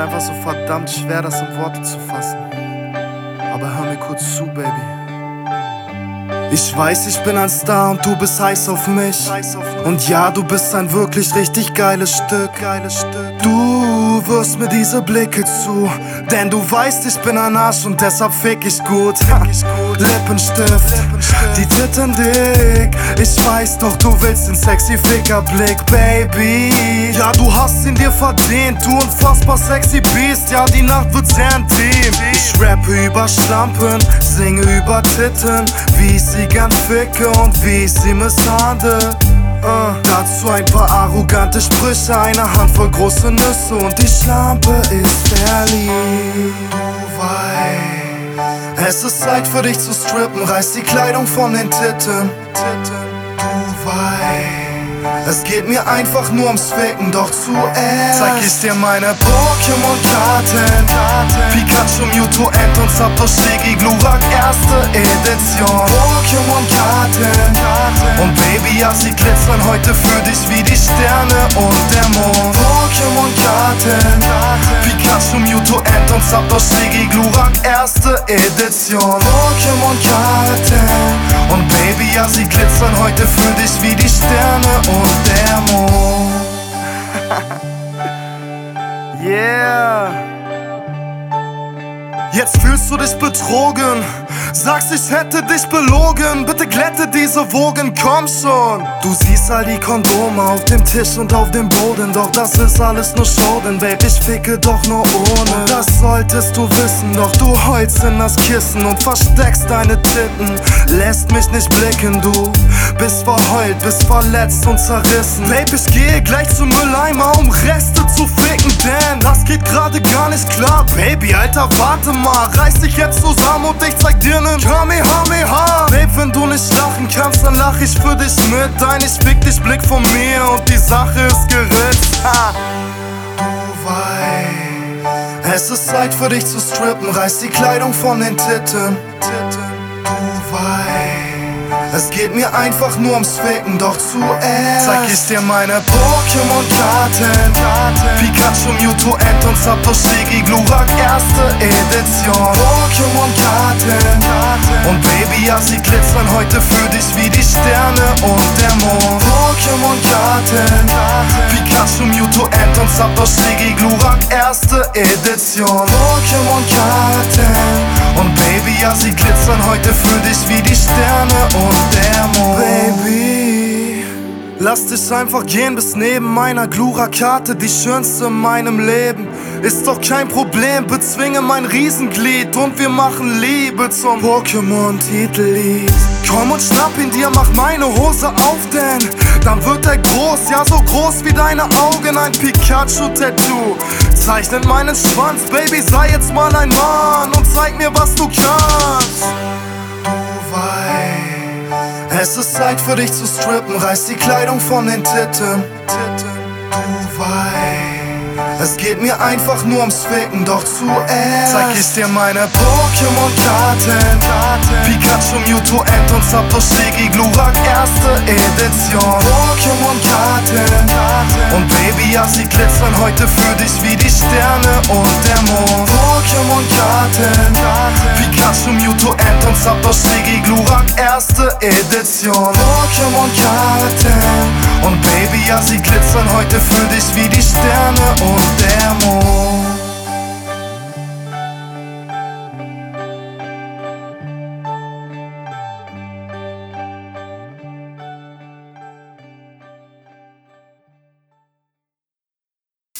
einfach so verdammt schwer, das in Worte zu fassen. Aber hör mir kurz zu, Baby. Ich weiß, ich bin ein Star und du bist heiß auf mich. Und ja, du bist ein wirklich richtig geiles Stück. Du wirst mir diese Blicke zu, denn du weißt, ich bin ein Arsch und deshalb fick ich gut. Lippenstift, die Titten dick. Ich weiß doch, du willst den sexy Fickerblick, Baby. Ja, du hast ihn dir verdient, du unfassbar sexy Beast. Ja, die Nacht wird sehr intim. Ich rappe über Schlampen, singe über Titten, wie ich sie gern ficke und wie ich sie misshandle. Dazu ein paar arrogante Sprüche, eine Handvoll große Nüsse und die Schlampe ist verliebt. Du weißt, es ist Zeit für dich zu strippen, reiß die Kleidung von den Titten. Du weißt, es geht mir einfach nur ums Ficken, doch zuerst zeig ich dir meine Pokémon-Karten. Pikachu, Mewtwo, Ent und Satoshi, Glurak, erste Edition. Pokémon-Karten. Und Baby, ja, sie glitzern heute für dich wie die Sterne und der Mond. Pokémon-Karten. Pikachu, Mewtwo, Ent und Satoshi, Glurak, erste Edition. Pokémon-Karten. Und Baby, ja, sie glitzern heute für dich wie die Sterne und der Mond. Yeah. Jetzt fühlst du dich betrogen, sagst, ich hätte dich belogen. Bitte glätte diese Wogen, komm schon. Du siehst all die Kondome auf dem Tisch und auf dem Boden, doch das ist alles nur Show, denn Babe, ich ficke doch nur ohne. Und das solltest du wissen, doch du heulst in das Kissen und versteckst deine Titten. Lässt mich nicht blicken, du bist verheult, bist verletzt und zerrissen. Babe, ich gehe gleich zum Mülleimer, um Reste zu ficken, denn das geht gerade gar nicht klar. Baby, Alter, warte mal, reiß dich jetzt zusammen und ich zeig dir nen Kamehameha. Babe, wenn du nicht lachen kannst, dann lach ich für dich mit. Dein ich fick dich Blick von mir und die Sache ist geritzt. Du weißt, es ist Zeit für dich zu strippen, reiß die Kleidung von den Titten. Du weißt, es geht mir einfach nur ums Ficken, doch zuerst zeig ich dir meine Pokémon-Karten. Pikachu, Mewtwo, Ent und Satoshi, Glurak, erste Edition. Pokémon-Karten. Und Baby, ja, sie glitzern heute für dich wie die Sterne und der Mond. Pokémon-Karten. Pikachu, Mewtwo, Ent und Satoshi, Glurak, erste Edition. Pokémon-Karten. Und Baby, ja, sie glitzern heute für dich wie die Sterne und der Mond. Baby, lass dich einfach gehen bis neben meiner Glurak-Karte, die schönste in meinem Leben. Ist doch kein Problem, bezwinge mein Riesenglied und wir machen Liebe zum Pokémon-Titellied. Komm und schnapp ihn dir, mach meine Hose auf, denn dann wird er groß, ja so groß wie deine Augen, ein Pikachu-Tattoo zeichnet meinen Schwanz. Baby, sei jetzt mal ein Mann und zeig mir, was du kannst. Du weißt, es ist Zeit für dich zu strippen, reiß die Kleidung von den Titten. Du weißt, es geht mir einfach nur ums Ficken, doch zuerst zeig ich dir meine Pokémon-Karten. Pikachu, Mewtwo, Ent und Satoshi, Glurak, erste Edition. Pokémon-Karten. Und Baby, ja, sie glitzern heute für dich wie die Sterne und der Mond. Pokémon-Karten. Pikachu, Mewtwo, Ent und Satoshi, Glurak, erste Edition. Pokémon-Karten. Und Baby, ja, sie glitzern heute für dich wie die Sterne und der Mond.